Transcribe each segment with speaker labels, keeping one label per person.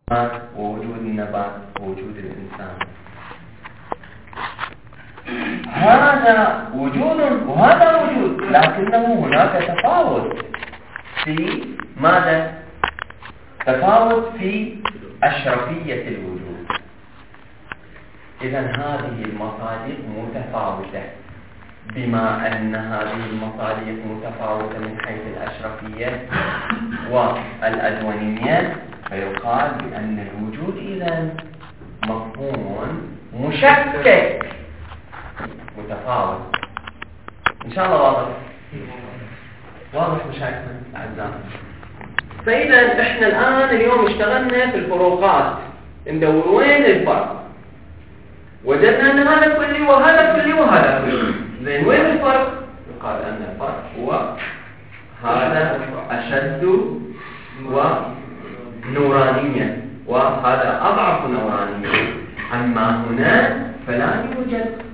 Speaker 1: ووجود النبات ووجود الإنسان. هذا وجود وهذا وجود، لكنه هناك تفاوت في ماذا؟ تفاوت في أشرفية الوجود. إذن هذه المصادر متفاوتة، بما أن هذه المصادر متفاوتة من حيث الأشرفية والأدوانية، فيقال بأن الوجود إذن مفهوم مشكك متفاوت. إن شاء الله واضح مشاكلنا الأعزاء. فإذا إحنا الآن اليوم اشتغلنا في الفروقات، ندور وين الفرق. وجدنا أن هذا كلي وهذا كلي وهذا كلي. زين وين الفرق؟ يقال أن الفرق هو هذا أشد ونورانية وهذا أضعف نورانية. أما هنا فلا يوجد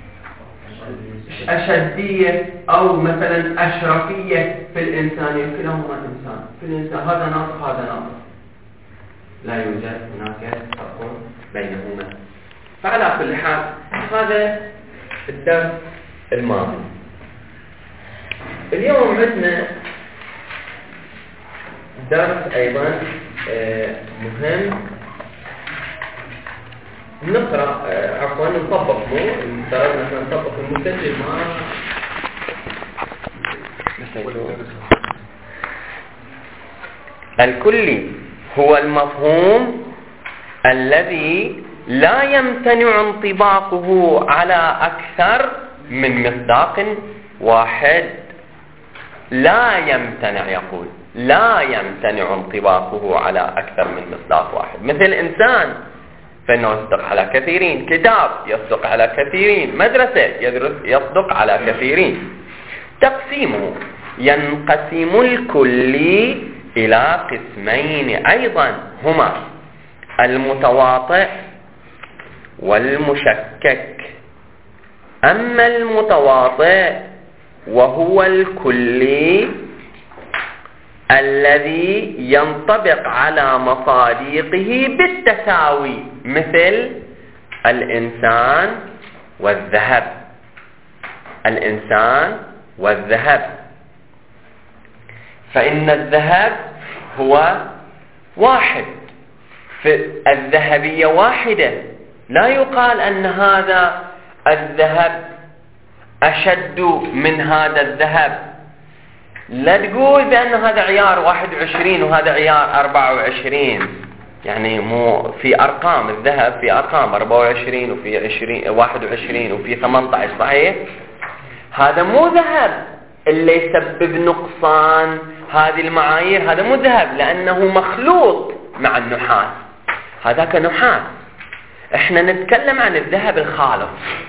Speaker 1: أشدية أو مثلا أشرفية في الإنسان، كلاهما إنسان. في الإنسان هذا ناقص هذا ناقص، لا يوجد هناك فرق بينهما. فعلى كل حال هذا الدرس الماضي. اليوم عندنا درس أيضا مهم، نقرأ عفوا نطبق، مو افترضنا احنا نطبق المسجل مع الكلي. هو المفهوم الذي لا يمتنع انطباقه على أكثر من مصداق واحد. لا يمتنع، يقول لا يمتنع انطباقه على أكثر من مصداق واحد. مثل إنسان فإنه يصدق على كثيرين، كتاب يصدق على كثيرين، مدرسة يصدق على كثيرين. تقسيمه: ينقسم الكلي إلى قسمين أيضا، هما المتواطئ والمشكك. أما المتواطئ وهو الكلي الذي ينطبق على مصادقه بالتساوي، مثل الإنسان والذهب. الإنسان والذهب، فإن الذهب هو واحد، الذهبية واحدة. لا يقال أن هذا الذهب أشد من هذا الذهب. لا تقول بأن هذا عيار 21 وهذا عيار 24. يعني مو في أرقام، الذهب في أرقام 24 وفي 21 وفي 18، صحيح؟ هذا مو ذهب اللي يسبب نقصان هذه المعايير، هذا مو ذهب لأنه مخلوط مع النحاس، هذاك نحاس. احنا نتكلم عن الذهب الخالص.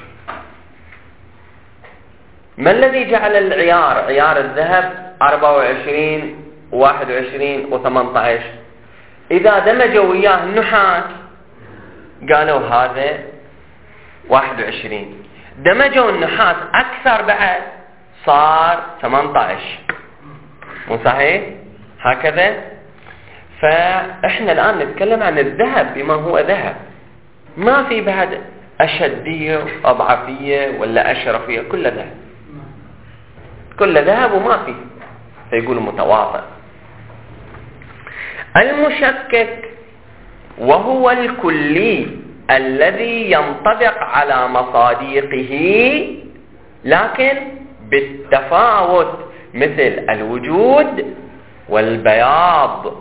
Speaker 1: ما الذي جعل العيار عيار الذهب 24 و21 و18؟ إذا دمجوا وياه النحاس قالوا هذا 21، دمجوا النحاس أكثر بعد صار 18، مو صحيح؟ هكذا. فإحنا الآن نتكلم عن الذهب بما هو ذهب، ما في بعد أشدية أضعفية ولا أشرفية، كل ذهب، كل ذهب وما فيه، فيقول متواطئ. المشكك وهو الكلي الذي ينطبق على مصادقه لكن بالتفاوت، مثل الوجود والبياض.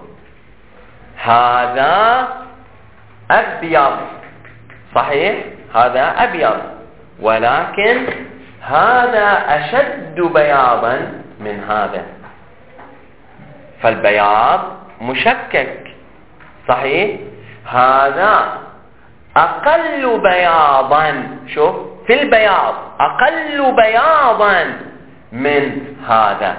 Speaker 1: هذا أبيض، صحيح؟ هذا أبيض، ولكن هذا أشد بياضا من هذا، فالبياض مشكك، صحيح؟ هذا أقل بياضا، شوف في البياض أقل بياضا من هذا.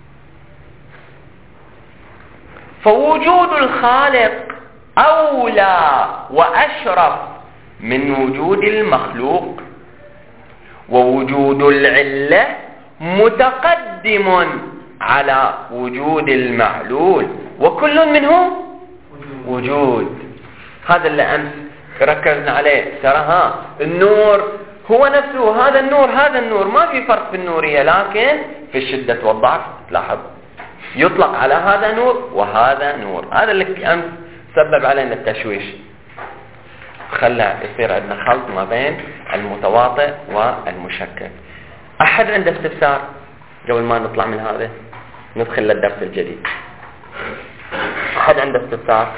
Speaker 1: فوجود الخالق أولى وأشرف من وجود المخلوق، ووجود العلة متقدم على وجود المعلول، وكل منهم وجود. هذا اللي أمس ركزنا عليه. ترى النور هو نفسه، هذا النور ما في فرق في النورية، لكن في الشدة والضعف تلاحظ يطلق على هذا نور وهذا نور. هذا اللي أمس سبب علينا التشويش، خلى يصير عندنا خلط ما بين المتواطئ والمشكك. أحد عنده استفسار قبل ما نطلع من هذا ندخل للدرس الجديد؟ أحد عنده استفسار؟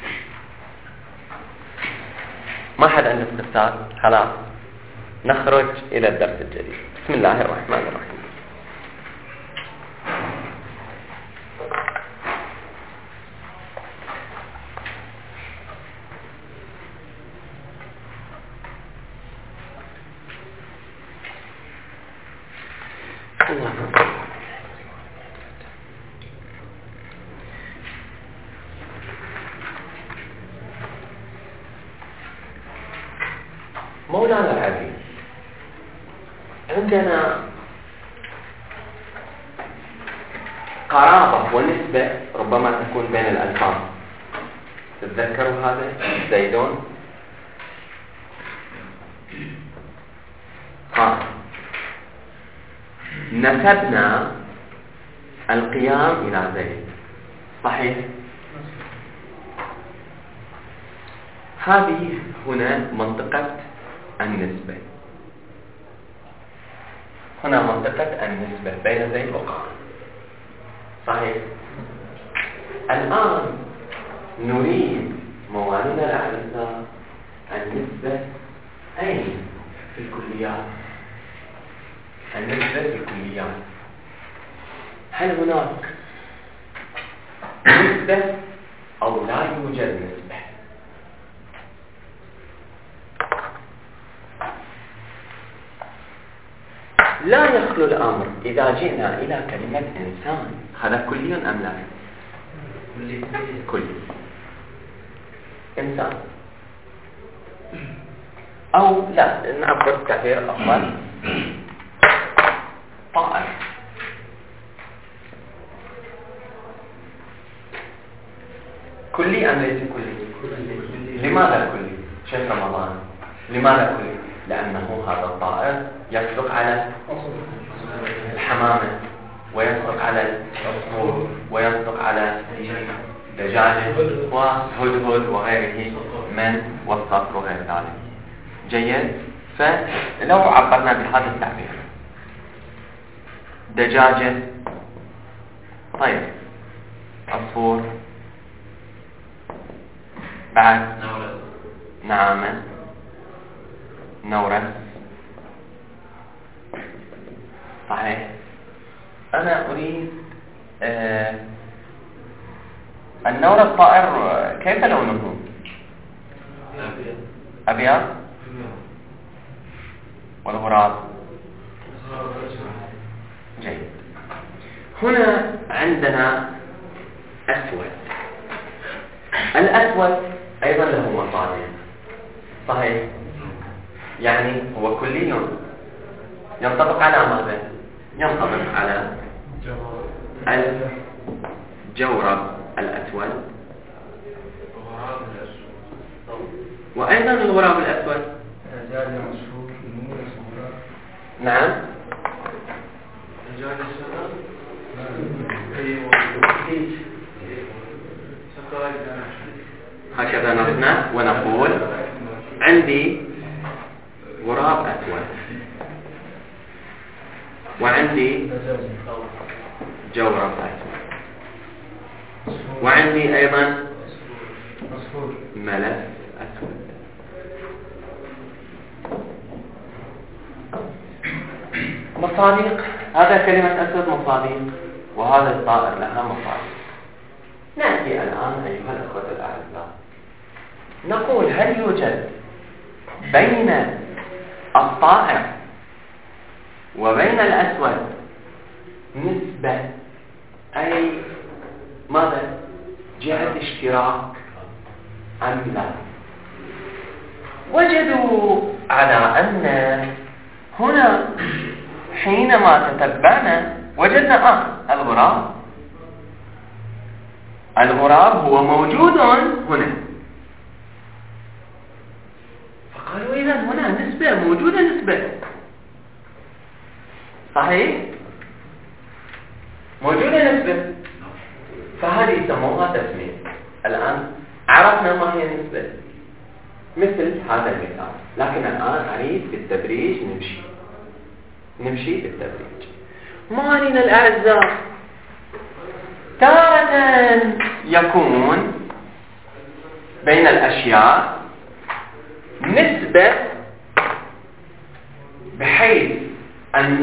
Speaker 1: ما حد عنده استفسار؟ خلاص نخرج إلى الدرس الجديد. بسم الله الرحمن الرحيم. مولانا العزيز، عندنا قرابة ونسبة ربما تكون بين الألفاظ. تتذكروا هذا زيدون؟ نسبنا القيام إلى زيد، صحيح؟ هذه هنا منطقة النسبة، هنا منطقة النسبة بين زيد وقائم، صحيح؟ الآن نريد موالينا الأعزاء النسبة أين؟ في الكليات. النسبة في الكليات، هل هناك نسبة أو لا يوجد نسبة؟ لا يخلو الأمر إذا جئنا إلى كلمة إنسان، هذا كلي أم لا؟ كلي إنسان، أو لا نعبر تعبير أفضل طائر. كلي أم ليس كلي؟ لماذا كلي؟ شيخ رمضان، لماذا كلي؟ لأنه هذا الطائر يطلق على الحمامة، ويطلق على العصفور، ويطلق على دجاجة وهدهد وغيره من والصقر وغير ذلك. جيد؟ فلو عبرنا بهذا التعبير دجاجة، طير، عصفور، بعد نعامة، نورة، صحيح؟ أنا أريد النورة الطائر كيف لونه؟ أبيض. والغراب جيد. هنا عندنا أسود، الأسود أيضا له مصادر، صحيح؟ يعني هو كلي ينطبق على ماذا؟ ينطبق على الجورب الأسود، وأيضا الغراب الأسود. نعم. هكذا نصنع ونقول عندي غراب أسود، وعندي جورب أسود، وعندي أيضا ملف أسود. مصادق، هذا كلمة أسود مصادق، وهذا الطائر لها مصادق. نأتي الآن أيها الأخوة الأعزاء نقول هل يوجد بين الطائر وبين الأسود نسبة، أي ماذا؟ جهة اشتراك أم لا؟ وجدوا على أن هنا حينما تتبعنا وجدنا الغراب هو موجود هنا، إذا هنا نسبة موجودة، نسبة صحيح موجودة نسبة، فهذه يسموها تسمية. الآن عرفنا ما هي النسبة مثل هذا المثال، لكن الآن أريد بالتدريج نمشي بالتدريج. معانينا الأعزاء، تارة يكون بين الأشياء نسبة بحيث أن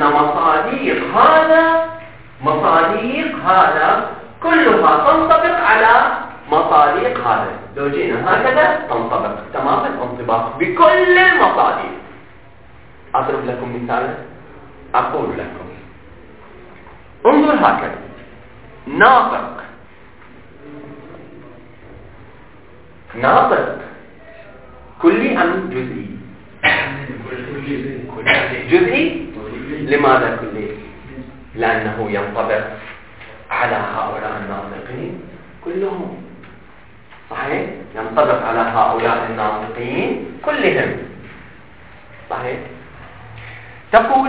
Speaker 1: مصاديق هذا كلها تنطبق على مصاديق هذا. لو جينا هكذا تنطبق تماما انطباق بكل المصاديق. أضرب لكم مثالا، أقول لكم انظر هكذا، ناطق كلي أم جزئي؟ جزئي. لماذا كلي؟ لأنه ينطبق على هؤلاء الناطقين كلهم، صحيح؟ ينطبق على هؤلاء الناطقين كلهم، صحيح؟ تقول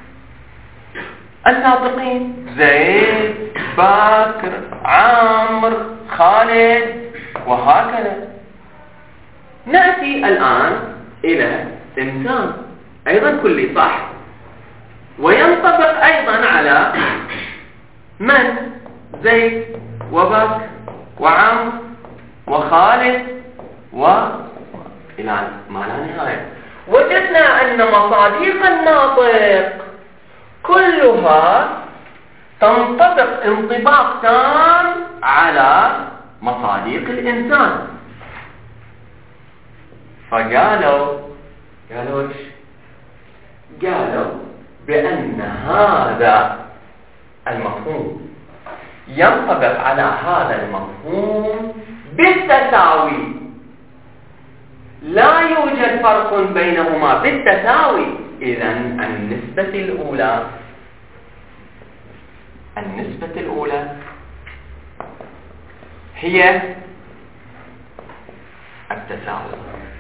Speaker 1: الناطقين زيد، بكر، عمرو، خالد، وهكذا. نأتي الآن إلى إنسان أيضا كلي، صح؟ وينطبق أيضا على من؟ زيد وبكر وعمرو وخالد إلى ما لا نهاية. وجدنا أن مصاديق الناطق كلها تنطبق انطباق تام على مصاديق الإنسان. فقالوا إيش؟ قالوا بأن هذا المفهوم ينطبق على هذا المفهوم بالتساوي، لا يوجد فرق بينهما، بالتساوي. إذن النسبة الأولى هي التساوي.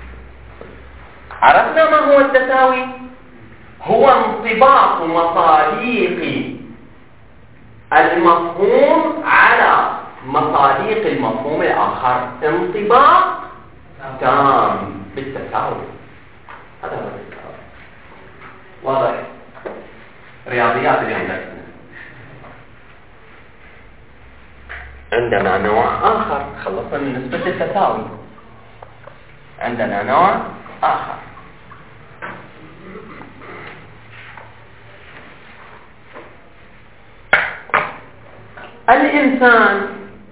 Speaker 1: عرفنا ما هو التساوي؟ هو انطباق مصاديق المفهوم على مصاديق المفهوم الآخر، انطباق تام بالتساوي. هذا هو التساوي. واضح؟ رياضيات اليوم درسنا. عندنا نوع آخر، خلصنا من نسبة التساوي، عندنا نوع آخر. الإنسان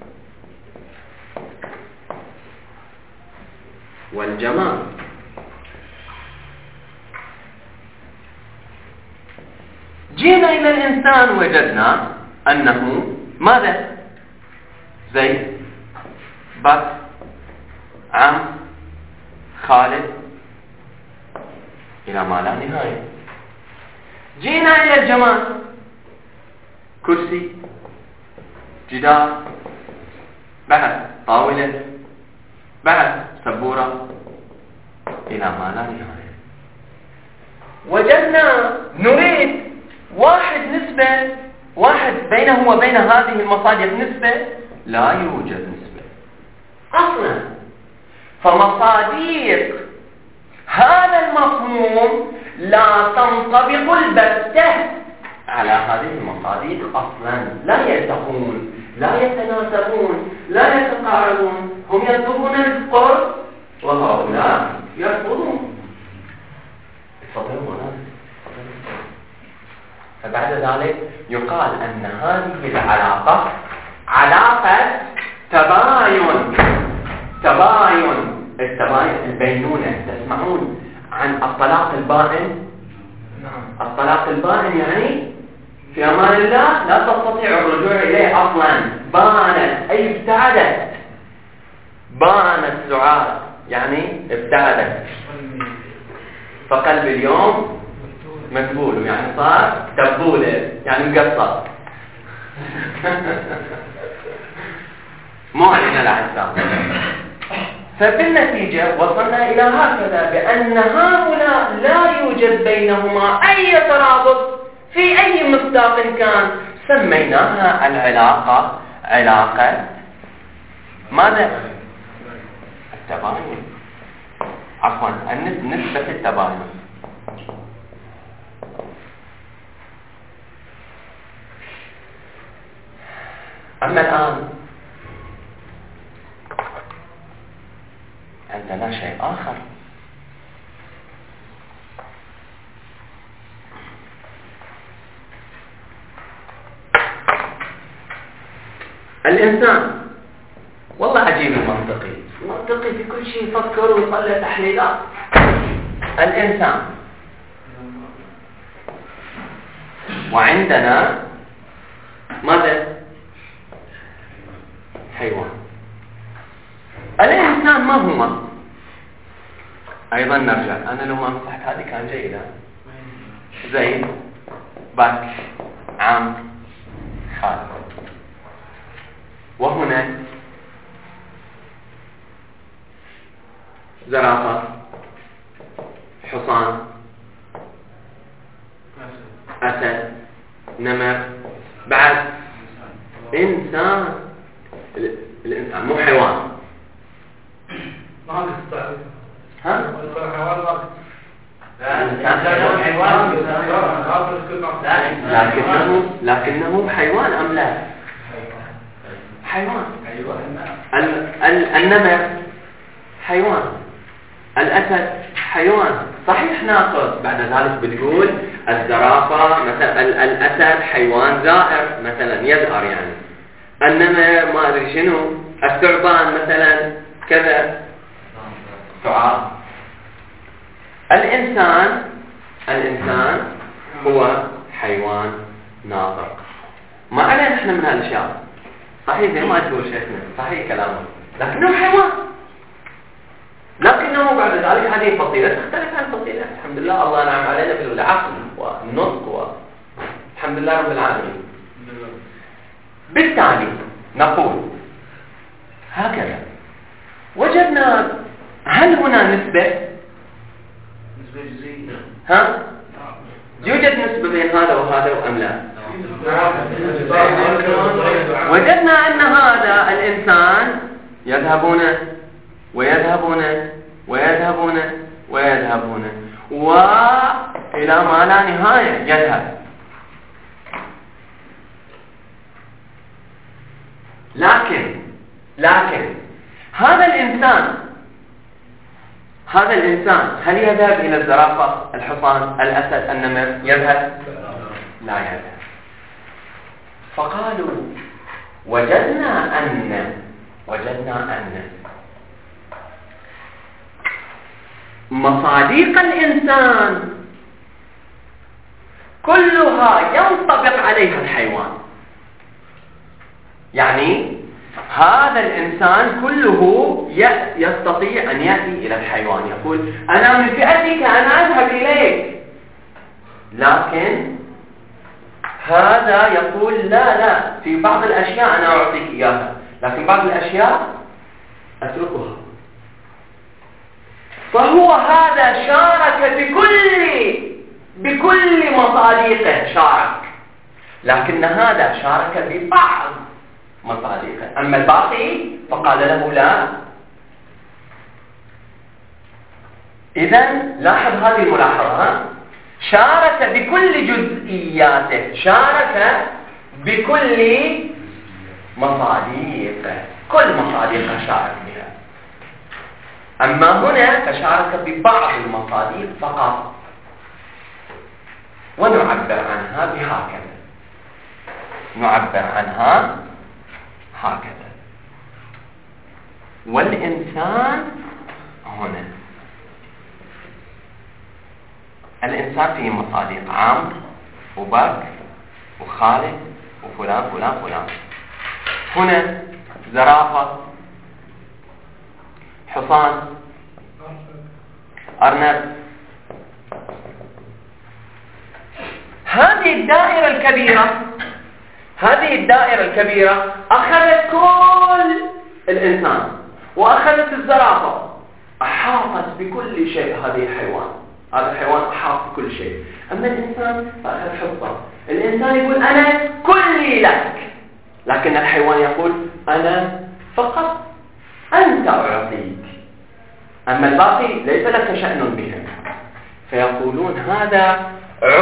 Speaker 1: والجمال. جينا إلى الإنسان وجدنا أنه ماذا؟ زيد، بكر، عمرو، خالد، إلى ما لا نهاية. جينا إلى الجمال، كرسي، جدار، بعد طاولة، بعد سبورة، إلى ما لا نهاية. وجدنا نريد واحد بينه وبين هذه المصادر نسبة، لا يوجد نسبة أصلا. فمصادر هذا المفهوم لا تنطبق البتة على هذه المصادر أصلا، لا يلتقون، لا يتناسبون، لا يتقاربون. هم يطلبون القرب وهؤلاء يرفضون. فبعد ذلك يقال أن هذه العلاقة علاقة تباين. البينونة. تسمعون عن الطلاق البائن؟ الطلاق البائن يعني في أمان الله لا تستطيع الرجوع إليه أصلا. بانت أي ابتعدت. بانت سعاد يعني ابتعدت. فقلب اليوم مكبول يعني صار تبولة يعني مقصر. مو علينا الأعزاء. فبالنتيجة وصلنا إلى هكذا، بأن هؤلاء لا يوجد بينهما أي ترابط في أي مصداق كان. سميناها العلاقة علاقة ماذا؟ التباين، عفوا نسبة التباين. أما الآن عندنا شيء آخر. الإنسان والله عجيب منطقي في كل شيء، يفكر ويطلع تحليلات. الإنسان وعندنا ماذا؟ حيوان. الإنسان ما هو؟ أيضا نرجع، أنا لو ما مسحت هذه كان جيدة. زيد، بكر، عمرو، خالد. وهنا زرافة، حصان، أسد، نمر، بعد إنسان. الإنسان مو حيوان. ها؟ لكنه حيوان أم لا؟ حيوان. النمر حيوان، الأسد حيوان. صحيح ناقص، بعد ذلك بتقول الزرافة مثلا، الأسد حيوان زائر مثلا، يزأر يعني. النمر ما أدري شنو، الثعبان مثلا كذا، ثعاب. الإنسان هو حيوان ناطق. ما علينا احنا من هالاشياء. صحيح زي ما تقول شيخنا، صحيح كلامه، لكنه حيوان. لكنه بعد ذلك هذه فصيلة تختلف عن فصيلة. الحمد لله الله نعم علينا بالعقل والنطق الحمد لله رب العالمين. بالتالي نقول هكذا، وجدنا هل هنا نسبة جزئية؟ ها؟ يوجد نسبة بين هذا وهذا أم لا؟ وجدنا أن هذا الإنسان يذهبون ويذهبون ويذهبون ويذهبون وإلى ما لا نهاية يذهب. لكن هذا الإنسان هل يذهب إلى الزرافة، الحصان، الأسد، النمر؟ يذهب؟ لا يذهب. فقالوا وجدنا أن مصاديق الإنسان كلها ينطبق عليها الحيوان. يعني هذا الإنسان كله يستطيع أن يأتي إلى الحيوان، يقول أنا من فئتك، أنا أذهب إليك. لكن هذا يقول لا، في بعض الأشياء أنا أعطيك إياها، لكن بعض الأشياء أتركها. فهو هذا شارك بكل مصاديقه شارك، لكن هذا شارك ببعض مصاديقه، أما الباقي فقال له لا. إذن لاحظ هذه الملاحظة، شارك بكل جزئياته، شارك بكل مصاديقه، كل مصاديقه شارك بها. أما هنا فشارك ببعض المصاديق فقط، ونعبر عنها بهكذا، نعبر عنها هكذا. والإنسان هنا، الإنسان فيه مصاديق، عمرو وبكر وخالد وفلان فلان فلان. هنا زرافة، حصان، أرنب. هذه الدائرة الكبيرة أخذت كل الإنسان وأخذت الزرافة أحاطت بكل شيء. هذه الحيوان، هذا الحيوان أحاط بكل شيء. أما الإنسان فأخذ حصة. الإنسان يقول أنا كلي لك، لكن الحيوان يقول أنا فقط أنت أعطيك، أما الباقي ليس لك شأن بهم. فيقولون هذا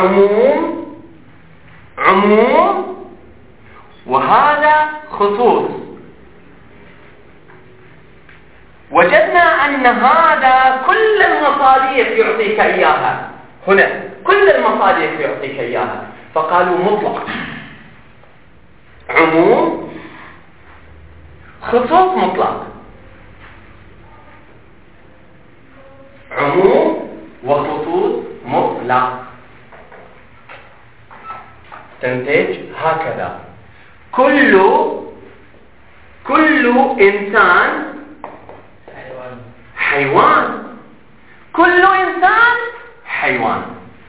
Speaker 1: عموم وهذا خصوص. وجدنا أن هذا كل المصاديق يعطيك إياها، هنا كل المصاديق يعطيك إياها. فقالوا مطلق، عموم، خصوص مطلق. عموم وخصوص مطلق تنتج هكذا. كل إنسان حيوان، كل إنسان حيوان،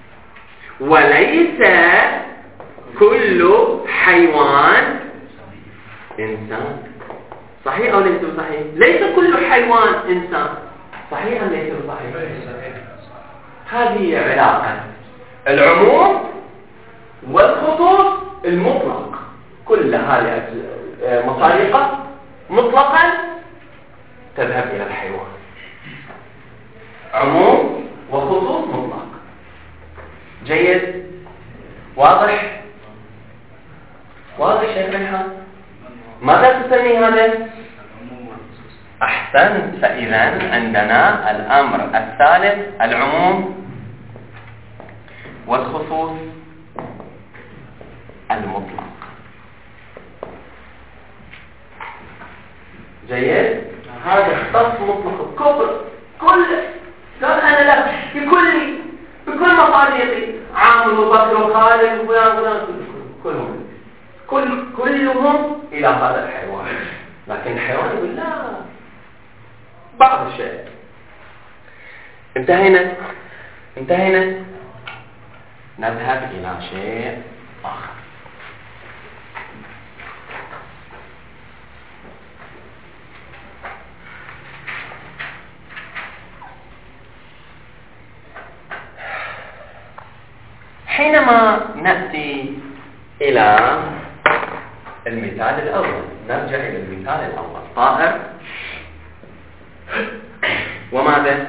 Speaker 1: وليس كل حيوان إنسان. صحيح أو ليس صحيح؟ ليس كل حيوان إنسان. صحيح أم ليس صحيح؟ هذه علاقة العموم والخصوص المطلق. كل هذه مصادقة مطلقا تذهب إلى الحيوان. عموم وخصوص مطلق. جيد؟ واضح؟ واضح شيخ ريحان؟ ماذا تسمي هذا؟ أحسنت. فإذا عندنا الأمر الثالث العموم والخصوص المطلق. جيد؟ هذا اختص مطلق الكبر. قال أنا لك بكل مصادقي، عامر وبكر وخالد وفلان كلهم إلى هذا الحيوان. لكن الحيوان يقول لا، بعض الشيء. انتهينا. نذهب إلى شيء آخر. حينما نأتي إلى المثال الأول، نرجع إلى المثال الأول. طائر وماذا؟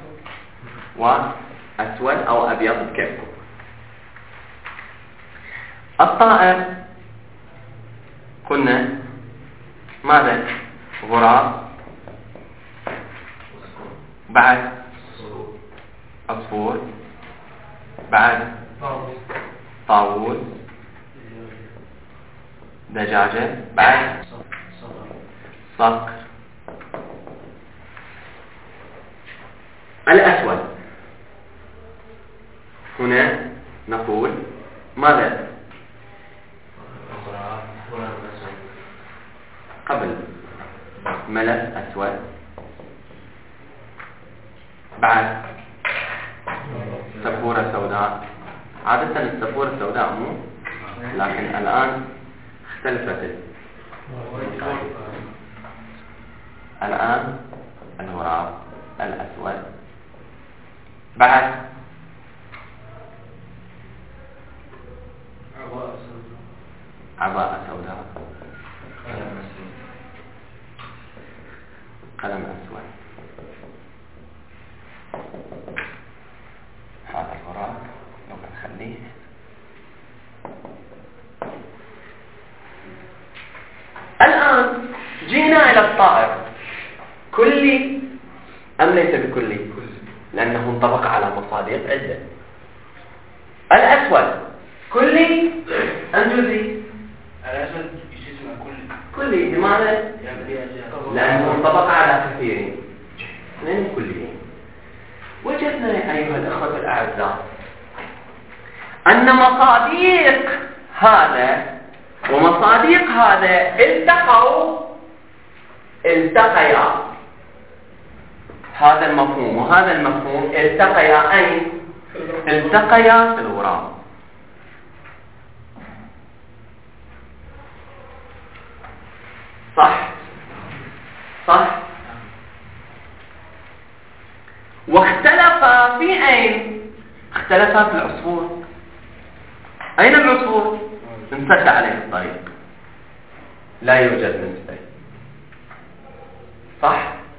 Speaker 1: وأسود أو أبيض بكيفكم. الطائر قلنا ماذا؟ غراب، بعد عصفور، بعد طاووس، دجاجة، بعد صقر. الأسود هنا نقول ماذا؟ قبل ملك أسود، بعد سبورة سوداء. عادة السبورة السوداء مو، لكن الآن اختلفت. الآن الغراب الأسود، بعد عباءة سوداء، قلم أسود. هذا الغراب لو نخليه. الآن جينا إلى الطائر. كلي أم ليس بكلي؟ لأنه انطبق على مصادق عدة. الأسود كلي أم جزئي؟
Speaker 2: الأسود اسمه
Speaker 1: كلي. لماذا؟ لأنه انطبق على كثيرين، اثنين كليين. وجدنا أيها الأخوة الأعزاء أن مصادق هذا ومصادق هذا التقيا. هذا المفهوم وهذا المفهوم التقيا أين؟ التقيا في الغراب. صح؟ واختلفا في أين؟ اختلفا في العصفور. أين العصفور؟ انسد عليه الطريق، لا يوجد نسبة، صح؟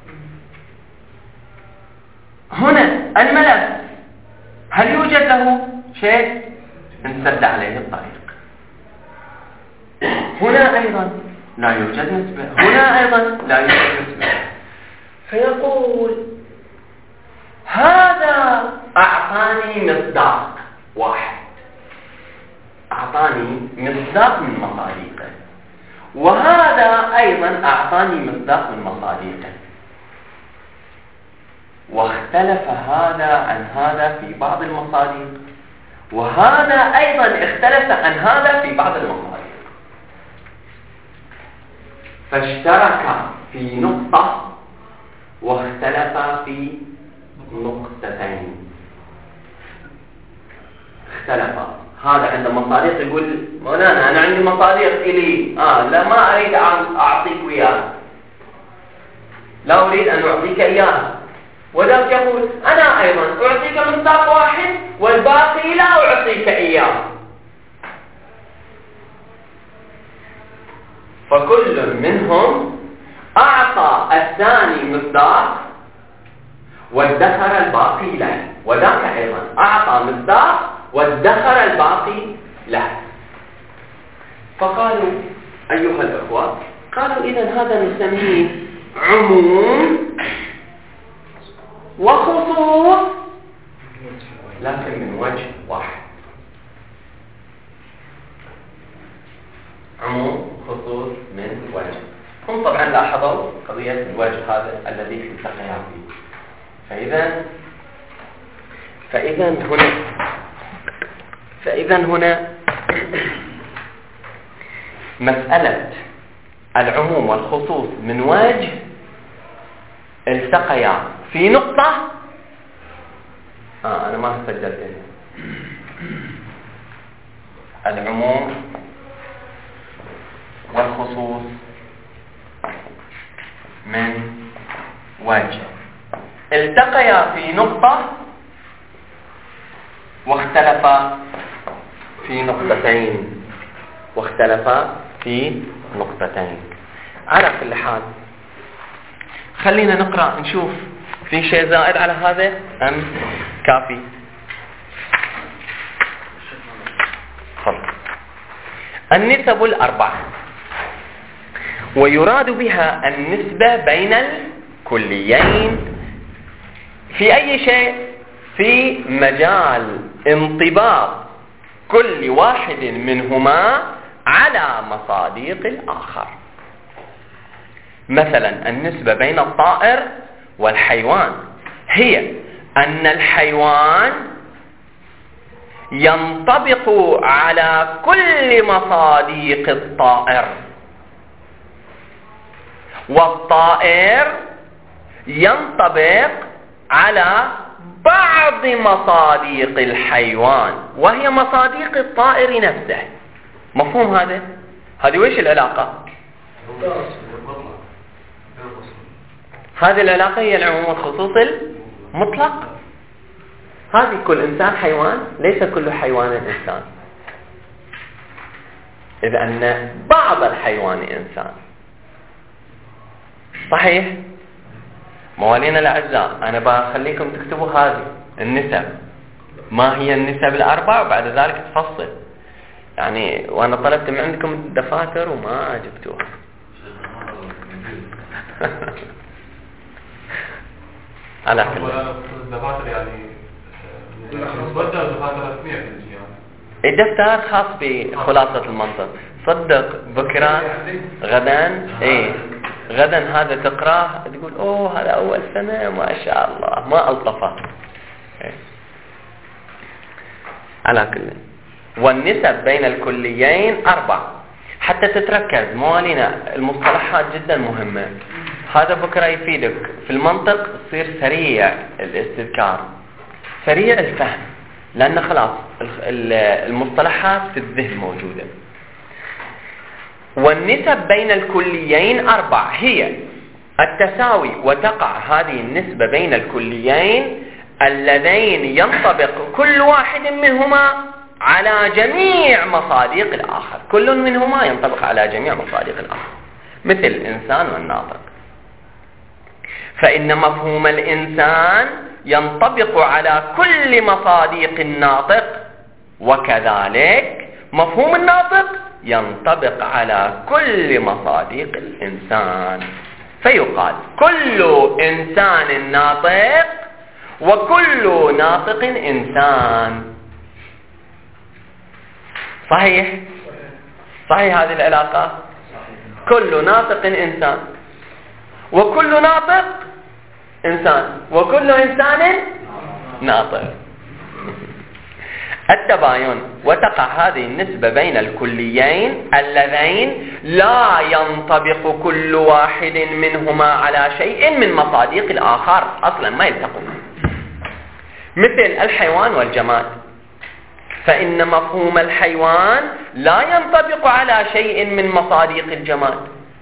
Speaker 1: هنا الملف هل يوجد له شيء؟ انسد عليه الطريق. هنا أيضا لا يوجد نسبة، هنا أيضا لا يوجد نسبة. فيقول هذا أعطاني مصداق واحد، أعطاني مصداق من مصادقه، وهذا أيضا أعطاني مصداق من مصادقه، واختلف هذا عن هذا في بعض المصادق، وهذا أيضا اختلف عن هذا في بعض المصادق، فاشتركا في نقطة واختلفا في نقطتين. اختلفا، هذا عنده مصادق يقول مولانا أنا عندي مصادق إلي، لا ما أريد أعطيك وياها، لا أريد أن أعطيك إياها، وذلك يقول أنا أيضا أعطيك مصداق واحد والباقي لا أعطيك إياه. فكل منهم أعطى الثاني مصداق وادخر الباقي له، وذاك أيضا أعطى مصداق وادخر الباقي له. فقالوا أيها الأخوة، قالوا إذن هذا نسميه عموم وخصوص، لكن من وجه واحد. عموم خصوص من وجه. هم طبعا لاحظوا قضية الوجه هذا الذي التقيا فيه. فإذا هنا مسألة العموم والخصوص من وجه التقيا في نقطة. أنا ما سجلت هنا. العموم والخصوص من وجه التقيا في نقطة واختلفا في نقطتين. على كل حال خلينا نقرأ نشوف في شيء زائد على هذا أم كافي. النسب الأربعة، ويراد بها النسبة بين الكليين في أي شيء؟ في مجال انطباق كل واحد منهما على مصادق الآخر. مثلا النسبة بين الطائر والحيوان هي أن الحيوان ينطبق على كل مصادق الطائر، والطائر ينطبق على بعض مصادق الحيوان وهي مصادق الطائر نفسه. مفهوم هذا؟ هذه ويش العلاقة؟ هذه العلاقة هي العموم والخصوص المطلق. هذه كل إنسان حيوان، ليس كل حيوان إنسان، إذ أن بعض الحيوان إنسان. صحيح؟ موالينا الأعزاء، أنا بخليكم تكتبوا هذه النسب، ما هي النسب الأربع، وبعد ذلك تفصل. يعني وأنا طلبت من عندكم الدفاتر وما جبتوها. على كل
Speaker 2: الدفاتر يعني
Speaker 1: الدفتر خاص بخلاصة المنطق. صدق بكرة غدا غدا هذا تقراه تقول اوه هذا اول سنة ما شاء الله ما الطفه. على كل. والنسب بين الكليين 4 حتى تتركز. موالينا المصطلحات جدا مهمة، هذا بكرة يفيدك في المنطق، تصير سريع الاستذكار سريع الفهم، لأن خلاص المصطلحات في الذهن موجودة. والنسب بين الكليين 4 هي التساوي وتقع هذه النسبة بين الكليين اللذين ينطبق كل واحد منهما على جميع مصادق الآخر. كل منهما ينطبق على جميع مصادق الآخر، مثل الإنسان والناطق. فإن مفهوم الإنسان ينطبق على كل مصادق الناطق، وكذلك مفهوم الناطق ينطبق على كل مصادق الإنسان. فيقال كل إنسان ناطق وكل ناطق إنسان. صحيح هذه العلاقة. كل ناطق إنسان وكل ناطق إنسان وكل إنسان ناطق. التباين وتقع هذه النسبة بين الكليين اللذين لا ينطبق كل واحد منهما على شيء من مصادق الآخر، أصلا ما يلتقون، مثل الحيوان والجماد. فإن مفهوم الحيوان لا ينطبق على شيء من مصادق الجماد،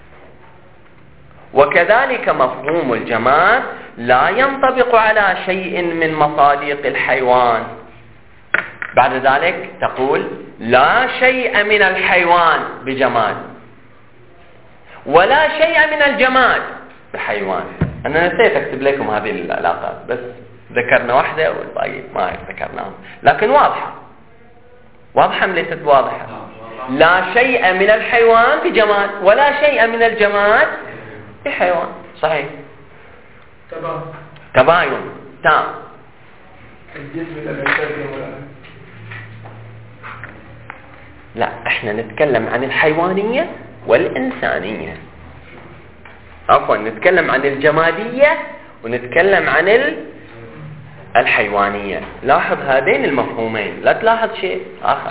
Speaker 1: وكذلك مفهوم الجماد لا ينطبق على شيء من مصادق الحيوان. بعد ذلك تقول لا شيء من الحيوان بجماد ولا شيء من الجماد بحيوان. أنا نسيت أكتب لكم هذه العلاقات، بس ذكرنا واحدة والباقي ما ذكرناها، لكن واضحة أم ليست واضحة؟ لا شيء من الحيوان بجماد ولا شيء من الجماد بحيوان. صحيح. تباين تام. لا، احنا نتكلم عن الحيوانية والإنسانية، عفوا نتكلم عن الجمادية ونتكلم عن الحيوانية. لاحظ هذين المفهومين، لا تلاحظ شيء آخر.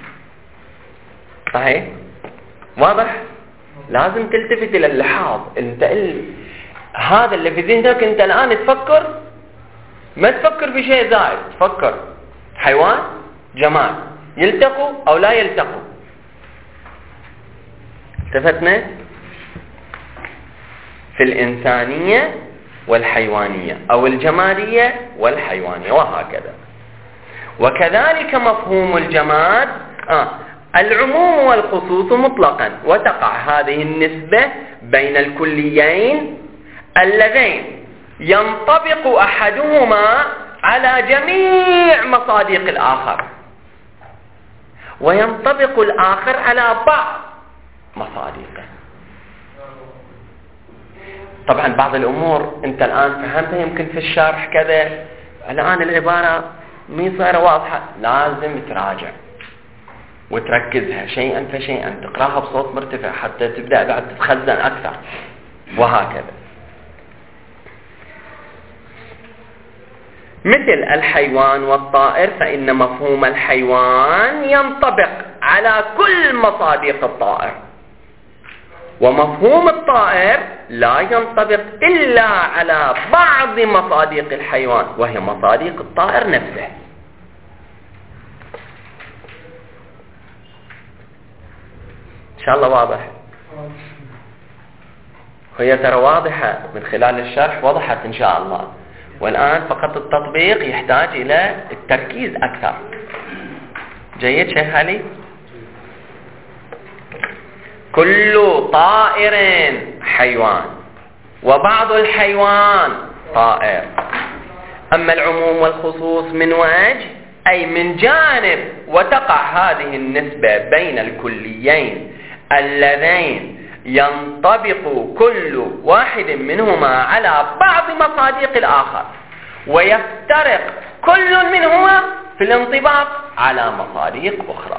Speaker 1: صحيح؟ واضح؟ لازم تلتفت إلى اللحاظ. هذا اللي في ذهنك انت الآن تفكر، ما تفكر بشيء زائد، تفكر حيوان جماد يلتقوا أو لا يلتقوا. التفتنا في الإنسانية والحيوانية أو الجمادية والحيوانية وهكذا. وكذلك مفهوم الجماد العموم والخصوص مطلقا، وتقع هذه النسبة بين الكليين اللذين ينطبق أحدهما على جميع مصادق الآخر وينطبق الآخر على بعض مصادقه. طبعا بعض الأمور أنت الآن فهمتها يمكن في الشرح كذا، الآن العبارة مي صايرة واضحة، لازم تراجع وتركزها شيئا فشيئا، تقراها بصوت مرتفع حتى تبدأ بعد تتخزن أكثر وهكذا. مثل الحيوان والطائر، فإن مفهوم الحيوان ينطبق على كل مصادق الطائر، ومفهوم الطائر لا ينطبق إلا على بعض مصادق الحيوان وهي مصادق الطائر نفسه. إن شاء الله واضح؟ هي ترى واضحة من خلال الشرح، وضحت إن شاء الله، والآن فقط التطبيق يحتاج إلى التركيز أكثر. جيد شيخ علي؟ كل طائر حيوان وبعض الحيوان طائر. أما العموم والخصوص من وجه أي من جانب، وتقع هذه النسبة بين الكليين اللذين ينطبق كل واحد منهما على بعض مصادق الآخر ويفترق كل منهما في الانطباق على مصادق أخرى.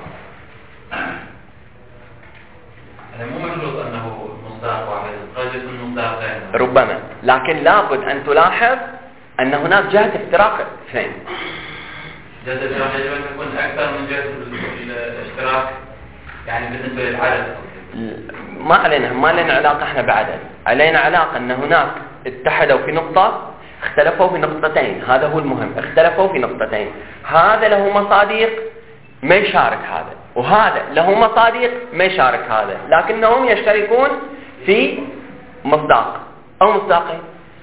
Speaker 2: مو مشروط أنه مصداق واحد، قد يكون مصداقين
Speaker 1: ربما، لكن لابد أن تلاحظ أن هناك جهة افتراق اثنين.
Speaker 2: جهة الافتراق يجب أن تكون أكثر من جهة الاشتراك، يعني بالنسبة للعدد.
Speaker 1: ما علينا علاقة احنا بعدد، علينا علاقة أن هناك اتحدوا في نقطة، اختلفوا في نقطتين، هذا هو المهم، اختلفوا في نقطتين، هذا له مصادق ما يشارك هذا، وهذا له مصادق ما يشارك هذا، لكنهم يشتركون في مصداق أو مصداقين.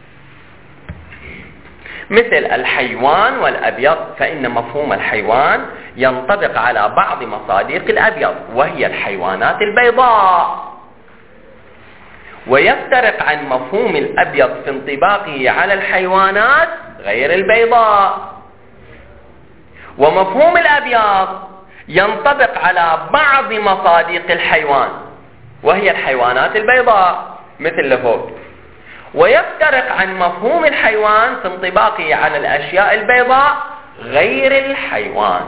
Speaker 1: مثل الحيوان والأبيض، فإن مفهوم الحيوان ينطبق على بعض مصادق الأبيض وهي الحيوانات البيضاء، ويفترق عن مفهوم الأبيض في انطباقه على الحيوانات غير البيضاء. ومفهوم الأبيض ينطبق على بعض مصادق الحيوان وهي الحيوانات البيضاء مثل لفوق، ويفترق عن مفهوم الحيوان في انطباقه على الأشياء البيضاء غير الحيوان.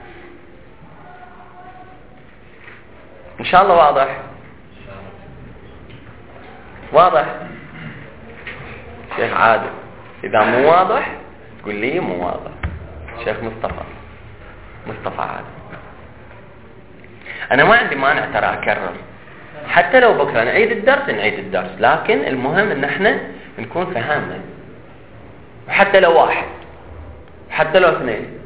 Speaker 1: إن شاء الله واضح؟ واضح؟ شيخ عادل إذا مو واضح قل لي مو واضح. شيخ مصطفى عادل، أنا ما عندي مانع ترى أكرر، حتى لو بكرة نعيد الدرس، لكن المهم إن احنا نكون فهمنا، حتى لو واحد، حتى لو اثنين.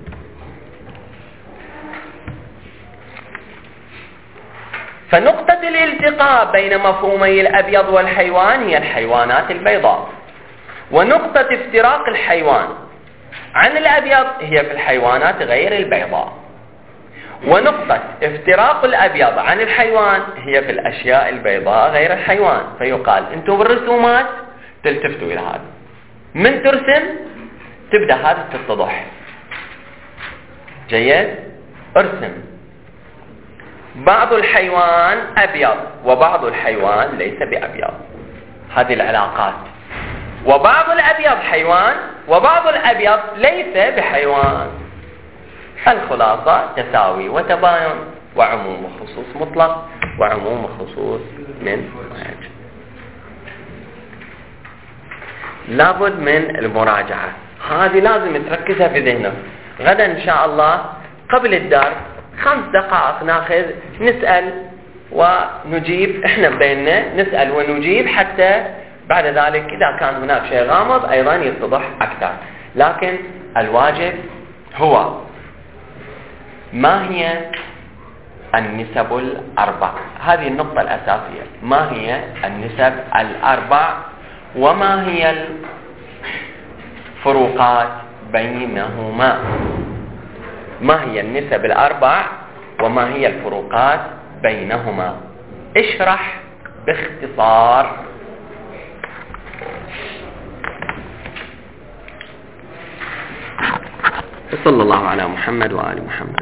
Speaker 1: فنقطة الالتقاء بين مفهومي الأبيض والحيوان هي الحيوانات البيضاء، ونقطة افتراق الحيوان عن الأبيض هي في الحيوانات غير البيضاء، ونقطة افتراق الأبيض عن الحيوان هي في الأشياء البيضاء غير الحيوان. فيقال أنتم بالرسومات تلتفتوا إلى هذا، من ترسم تبدأ هذا تتضح. جيد؟ ارسم بعض الحيوان أبيض وبعض الحيوان ليس بأبيض، هذه العلاقات، وبعض الأبيض حيوان وبعض الأبيض ليس بحيوان. الخلاصة تساوي وتباين وعموم وخصوص مطلق وعموم وخصوص من مهج. لابد من المراجعة، هذه لازم تركزها في ذهنك. غدا إن شاء الله قبل الدرس 5 دقائق ناخذ نسأل ونجيب، احنا بيننا نسأل ونجيب، حتى بعد ذلك إذا كان هناك شيء غامض أيضا يتضح أكثر. لكن الواجب هو ما هي النسب الأربع، هذه النقطة الأساسية. ما هي النسب الأربع وما هي الفروقات بينهما؟ ما هي النسب الأربع وما هي الفروقات بينهما؟ اشرح باختصار. صلى الله على محمد وآل محمد.